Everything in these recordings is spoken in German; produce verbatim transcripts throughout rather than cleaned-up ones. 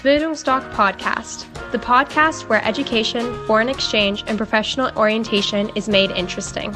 Bildungsdoc Podcast, the podcast where education, foreign exchange, and professional orientation is made interesting.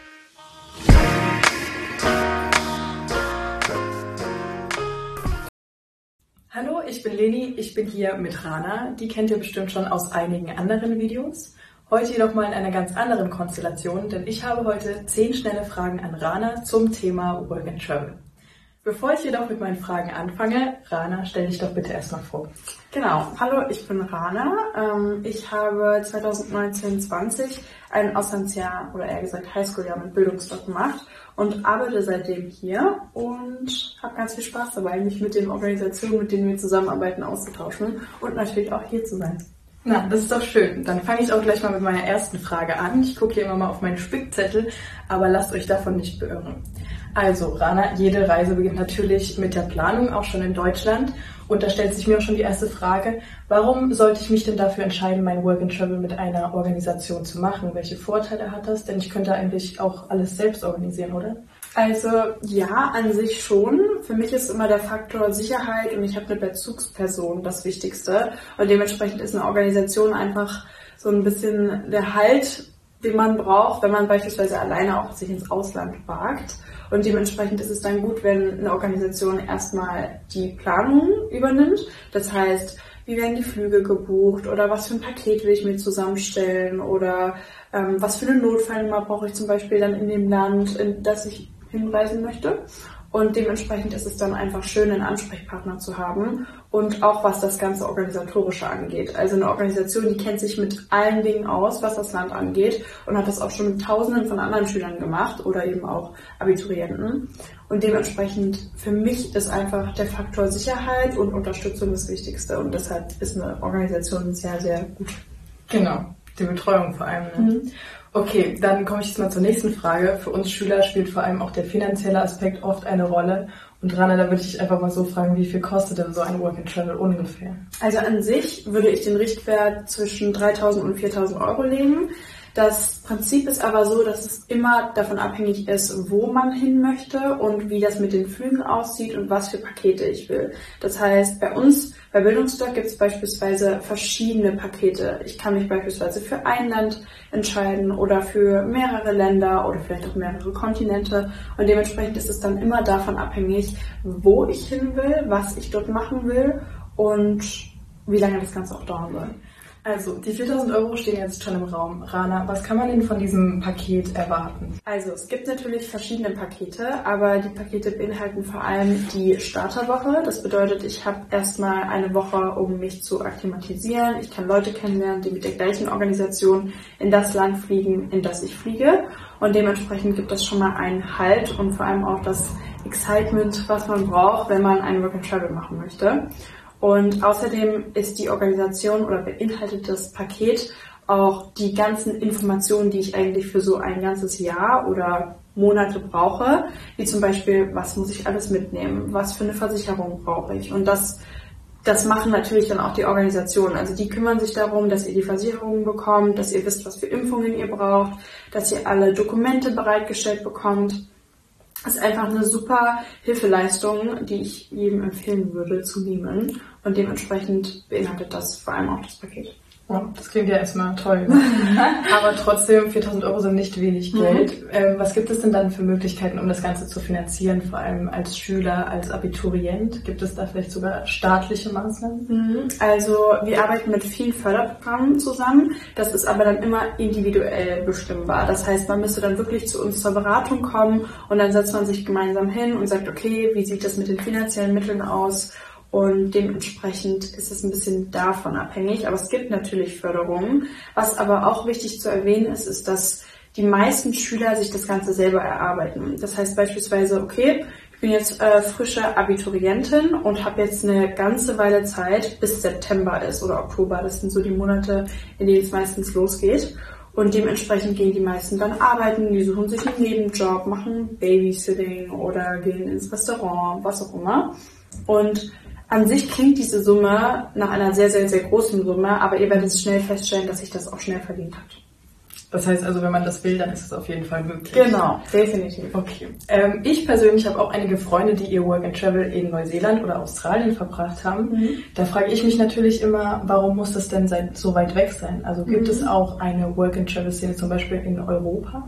Hallo, ich bin Leni, ich bin hier mit Rana. Die kennt ihr bestimmt schon aus einigen anderen Videos. Heute jedoch mal in einer ganz anderen Konstellation, denn ich habe heute zehn schnelle Fragen an Rana zum Thema Work and Travel. Bevor ich jedoch mit meinen Fragen anfange, Rana, stell dich doch bitte erstmal vor. Genau, hallo, ich bin Rana. Ich habe zwanzig neunzehn zwanzig ein Auslandsjahr oder eher gesagt Highschool-Jahr mit Bildungsdoc gemacht und arbeite seitdem hier und habe ganz viel Spaß dabei, mich mit den Organisationen, mit denen wir zusammenarbeiten, auszutauschen und natürlich auch hier zu sein. Na, das ist doch schön. Dann fange ich auch gleich mal mit meiner ersten Frage an. Ich gucke hier immer mal auf meinen Spickzettel, aber lasst euch davon nicht beirren. Also, Rana, jede Reise beginnt natürlich mit der Planung, auch schon in Deutschland. Und da stellt sich mir auch schon die erste Frage, warum sollte ich mich denn dafür entscheiden, mein Work and Travel mit einer Organisation zu machen? Welche Vorteile hat das? Denn ich könnte eigentlich auch alles selbst organisieren, oder? Also ja, an sich schon. Für mich ist immer der Faktor Sicherheit und ich habe eine Bezugsperson das Wichtigste. Und dementsprechend ist eine Organisation einfach so ein bisschen der Halt, den man braucht, wenn man beispielsweise alleine auch sich ins Ausland wagt. Und dementsprechend ist es dann gut, wenn eine Organisation erstmal die Planung übernimmt. Das heißt, wie werden die Flüge gebucht oder was für ein Paket will ich mir zusammenstellen oder ähm, was für eine Notfallnummer brauche ich zum Beispiel dann in dem Land, in das ich hinreisen möchte. Und dementsprechend ist es dann einfach schön, einen Ansprechpartner zu haben und auch was das ganze Organisatorische angeht. Also eine Organisation, die kennt sich mit allen Dingen aus, was das Land angeht und hat das auch schon mit Tausenden von anderen Schülern gemacht oder eben auch Abiturienten. Und dementsprechend für mich ist einfach der Faktor Sicherheit und Unterstützung das Wichtigste und deshalb ist eine Organisation sehr, sehr gut. Genau, die Betreuung vor allem. Ne? Mhm. Okay, dann komme ich jetzt mal zur nächsten Frage. Für uns Schüler spielt vor allem auch der finanzielle Aspekt oft eine Rolle. Und Rana, da würde ich einfach mal so fragen, wie viel kostet denn so ein Work and Travel ungefähr? Also an sich würde ich den Richtwert zwischen dreitausend und viertausend Euro legen. Das Prinzip ist aber so, dass es immer davon abhängig ist, wo man hin möchte und wie das mit den Flügen aussieht und was für Pakete ich will. Das heißt, bei uns, bei Bildungsdoc gibt es beispielsweise verschiedene Pakete. Ich kann mich beispielsweise für ein Land entscheiden oder für mehrere Länder oder vielleicht auch mehrere Kontinente. Und dementsprechend ist es dann immer davon abhängig, wo ich hin will, was ich dort machen will und wie lange das Ganze auch dauern soll. Also, die viertausend Euro stehen jetzt schon im Raum. Rana, was kann man denn von diesem Paket erwarten? Also, es gibt natürlich verschiedene Pakete, aber die Pakete beinhalten vor allem die Starterwoche. Das bedeutet, ich habe erstmal eine Woche, um mich zu akklimatisieren. Ich kann Leute kennenlernen, die mit der gleichen Organisation in das Land fliegen, in das ich fliege. Und dementsprechend gibt es schon mal einen Halt und vor allem auch das Excitement, was man braucht, wenn man ein Work and Travel machen möchte. Und außerdem ist die Organisation oder beinhaltet das Paket auch die ganzen Informationen, die ich eigentlich für so ein ganzes Jahr oder Monate brauche, wie zum Beispiel, was muss ich alles mitnehmen, was für eine Versicherung brauche ich. Und das, das machen natürlich dann auch die Organisationen. Also die kümmern sich darum, dass ihr die Versicherungen bekommt, dass ihr wisst, was für Impfungen ihr braucht, dass ihr alle Dokumente bereitgestellt bekommt. Das ist einfach eine super Hilfeleistung, die ich jedem empfehlen würde zu nehmen. Und dementsprechend beinhaltet das vor allem auch das Paket. Oh, das klingt ja erstmal toll. Aber trotzdem, viertausend Euro sind nicht wenig Geld. Mhm. Ähm, was gibt es denn dann für Möglichkeiten, um das Ganze zu finanzieren, vor allem als Schüler, als Abiturient? Gibt es da vielleicht sogar staatliche Maßnahmen? Mhm. Also wir arbeiten mit vielen Förderprogrammen zusammen. Das ist aber dann immer individuell bestimmbar. Das heißt, man müsste dann wirklich zu uns zur Beratung kommen und dann setzt man sich gemeinsam hin und sagt, okay, wie sieht das mit den finanziellen Mitteln aus? Und dementsprechend ist es ein bisschen davon abhängig. Aber es gibt natürlich Förderungen. Was aber auch wichtig zu erwähnen ist, ist, dass die meisten Schüler sich das Ganze selber erarbeiten. Das heißt beispielsweise, okay, ich bin jetzt äh, frische Abiturientin und habe jetzt eine ganze Weile Zeit, bis September ist oder Oktober. Das sind so die Monate, in denen es meistens losgeht. Und dementsprechend gehen die meisten dann arbeiten, die suchen sich einen Nebenjob, machen Babysitting oder gehen ins Restaurant, was auch immer. Und an sich klingt diese Summe nach einer sehr, sehr, sehr großen Summe, aber ihr werdet schnell feststellen, dass sich das auch schnell verdient hat. Das heißt also, wenn man das will, dann ist es auf jeden Fall möglich. Genau, definitiv. Okay. Ähm, ich persönlich habe auch einige Freunde, die ihr Work and Travel in Neuseeland oder Australien verbracht haben. Mhm. Da frage ich mich natürlich immer, warum muss das denn sein, so weit weg sein? Also gibt mhm. es auch eine Work and Travel Szene zum Beispiel in Europa?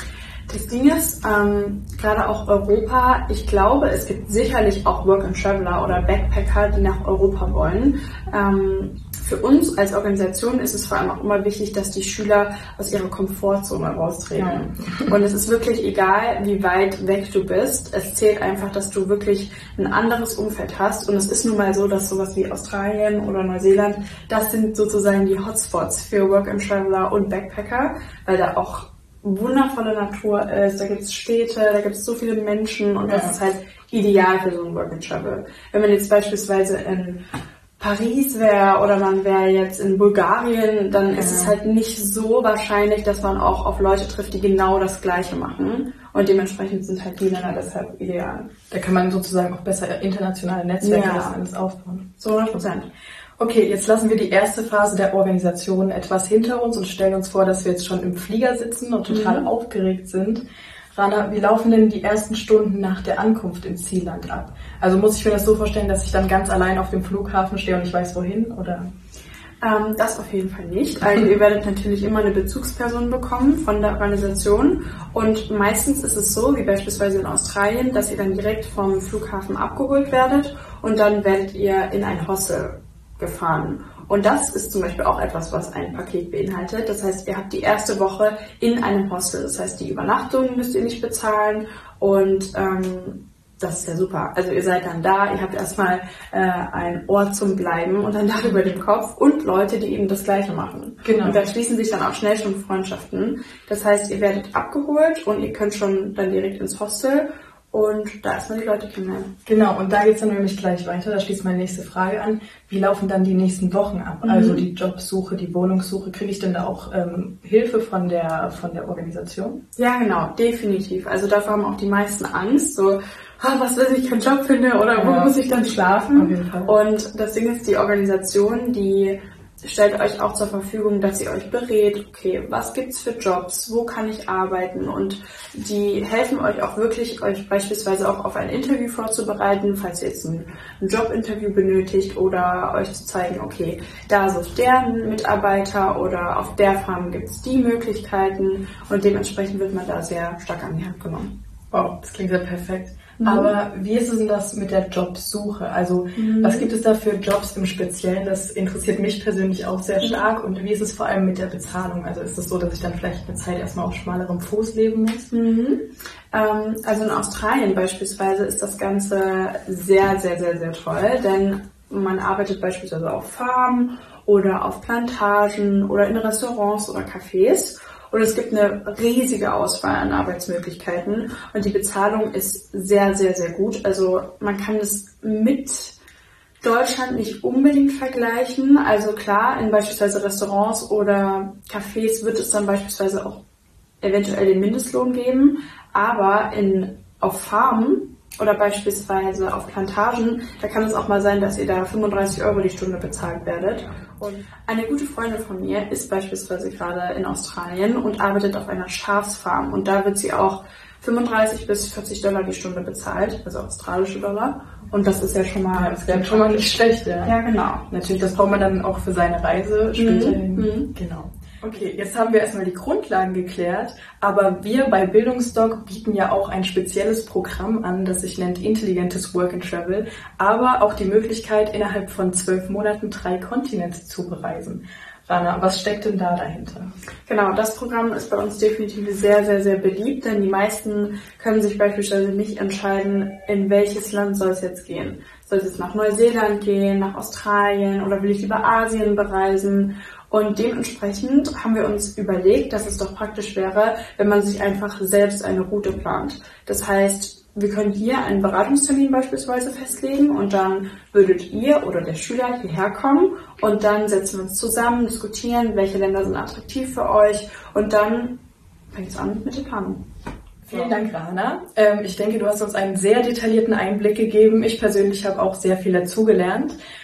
Das Ding ist, ähm, gerade auch Europa, ich glaube, es gibt sicherlich auch Work and Traveler oder Backpacker, die nach Europa wollen. Ähm, Für uns als Organisation ist es vor allem auch immer wichtig, dass die Schüler aus ihrer Komfortzone raustreten. Ja. Und es ist wirklich egal, wie weit weg du bist. Es zählt einfach, dass du wirklich ein anderes Umfeld hast. Und es ist nun mal so, dass sowas wie Australien oder Neuseeland, das sind sozusagen die Hotspots für Work and Traveler und Backpacker, weil da auch wundervolle Natur ist, da gibt es Städte, da gibt es so viele Menschen und ja. das ist halt ideal für so ein Work and Travel. Wenn man jetzt beispielsweise in Paris wäre oder man wäre jetzt in Bulgarien, dann ist ja. es halt nicht so wahrscheinlich, dass man auch auf Leute trifft, die genau das Gleiche machen. Und dementsprechend sind halt die Länder deshalb ideal. Da kann man sozusagen auch besser internationale Netzwerke ja. das alles aufbauen. So hundert Prozent. Okay, jetzt lassen wir die erste Phase der Organisation etwas hinter uns und stellen uns vor, dass wir jetzt schon im Flieger sitzen und total mhm. aufgeregt sind. Rana, wie laufen denn die ersten Stunden nach der Ankunft im Zielland ab? Also muss ich mir das so vorstellen, dass ich dann ganz allein auf dem Flughafen stehe und ich weiß wohin, oder? Ähm, das auf jeden Fall nicht. Also ihr werdet natürlich immer eine Bezugsperson bekommen von der Organisation und meistens ist es so, wie beispielsweise in Australien, dass ihr dann direkt vom Flughafen abgeholt werdet und dann werdet ihr in ein Hostel gefahren. Und das ist zum Beispiel auch etwas, was ein Paket beinhaltet. Das heißt, ihr habt die erste Woche in einem Hostel. Das heißt, die Übernachtung müsst ihr nicht bezahlen und ähm, das ist ja super. Also ihr seid dann da, ihr habt erstmal äh, ein Ort zum Bleiben und ein Dach über dem Kopf und Leute, die eben das Gleiche machen. Genau. Und da schließen sich dann auch schnell schon Freundschaften. Das heißt, ihr werdet abgeholt und ihr könnt schon dann direkt ins Hostel und da erstmal die Leute kennenlernen. Genau, und da geht es dann nämlich gleich weiter. Da schließt meine nächste Frage an. Wie laufen dann die nächsten Wochen ab? Mhm. Also die Jobsuche, die Wohnungssuche. Kriege ich denn da auch ähm, Hilfe von der, von der Organisation? Ja, genau, definitiv. Also davor haben auch die meisten Angst. So, ah, was, wenn ich keinen Job finde oder wo ja. muss ich dann schlafen? Auf jeden Fall. Und das Ding ist, die Organisation, die stellt euch auch zur Verfügung, dass ihr euch berät, okay, was gibt's für Jobs, wo kann ich arbeiten, und die helfen euch auch wirklich, euch beispielsweise auch auf ein Interview vorzubereiten, falls ihr jetzt ein, ein Jobinterview benötigt, oder euch zu zeigen, okay, da sucht der einen Mitarbeiter oder auf der Farm gibt's die Möglichkeiten, und dementsprechend wird man da sehr stark an die Hand genommen. Wow, das klingt ja perfekt. Mhm. Aber wie ist es denn das mit der Jobsuche? Also mhm. was gibt es da für Jobs im Speziellen? Das interessiert mich persönlich auch sehr stark. Und wie ist es vor allem mit der Bezahlung? Also ist es so, dass ich dann vielleicht eine Zeit erstmal auf schmalerem Fuß leben muss? Mhm. Ähm, also in Australien beispielsweise ist das Ganze sehr, sehr, sehr, sehr toll, denn man arbeitet beispielsweise auf Farmen oder auf Plantagen oder in Restaurants oder Cafés. Und es gibt eine riesige Auswahl an Arbeitsmöglichkeiten und die Bezahlung ist sehr, sehr, sehr gut. Also man kann es mit Deutschland nicht unbedingt vergleichen. Also klar, in beispielsweise Restaurants oder Cafés wird es dann beispielsweise auch eventuell den Mindestlohn geben, aber in, auf Farmen oder beispielsweise auf Plantagen, da kann es auch mal sein, dass ihr da fünfunddreißig Euro die Stunde bezahlt werdet. Und eine gute Freundin von mir ist beispielsweise gerade in Australien und arbeitet auf einer Schafsfarm. Und da wird sie auch fünfunddreißig bis vierzig Dollar die Stunde bezahlt, also australische Dollar. Und das ist ja schon mal... Das wäre schon mal nicht schlecht, ja. Ja, genau. Natürlich, das braucht man dann auch für seine Reise später. Mhm. Genau. Okay, jetzt haben wir erstmal die Grundlagen geklärt, aber wir bei Bildungsdoc bieten ja auch ein spezielles Programm an, das sich nennt Intelligentes Work and Travel, aber auch die Möglichkeit, innerhalb von zwölf Monaten drei Kontinente zu bereisen. Rana, was steckt denn da dahinter? Genau, das Programm ist bei uns definitiv sehr, sehr, sehr beliebt, denn die meisten können sich beispielsweise nicht entscheiden, in welches Land soll es jetzt gehen. Soll es jetzt nach Neuseeland gehen, nach Australien oder will ich lieber Asien bereisen? Und dementsprechend haben wir uns überlegt, dass es doch praktisch wäre, wenn man sich einfach selbst eine Route plant. Das heißt, wir können hier einen Beratungstermin beispielsweise festlegen und dann würdet ihr oder der Schüler hierher kommen und dann setzen wir uns zusammen, diskutieren, welche Länder sind attraktiv für euch, und dann fängt es an mit der Planung. Vielen Dank, Rana. Ähm, ich denke, du hast uns einen sehr detaillierten Einblick gegeben. Ich persönlich habe auch sehr viel dazugelernt.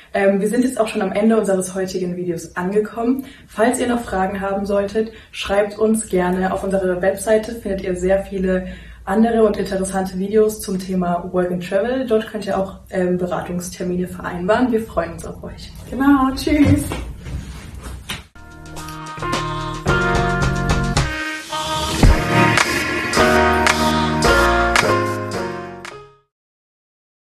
Ähm, wir sind jetzt auch schon am Ende unseres heutigen Videos angekommen. Falls ihr noch Fragen haben solltet, schreibt uns gerne. Auf unserer Webseite findet ihr sehr viele andere und interessante Videos zum Thema Work and Travel. Dort könnt ihr auch ähm, Beratungstermine vereinbaren. Wir freuen uns auf euch. Genau, tschüss.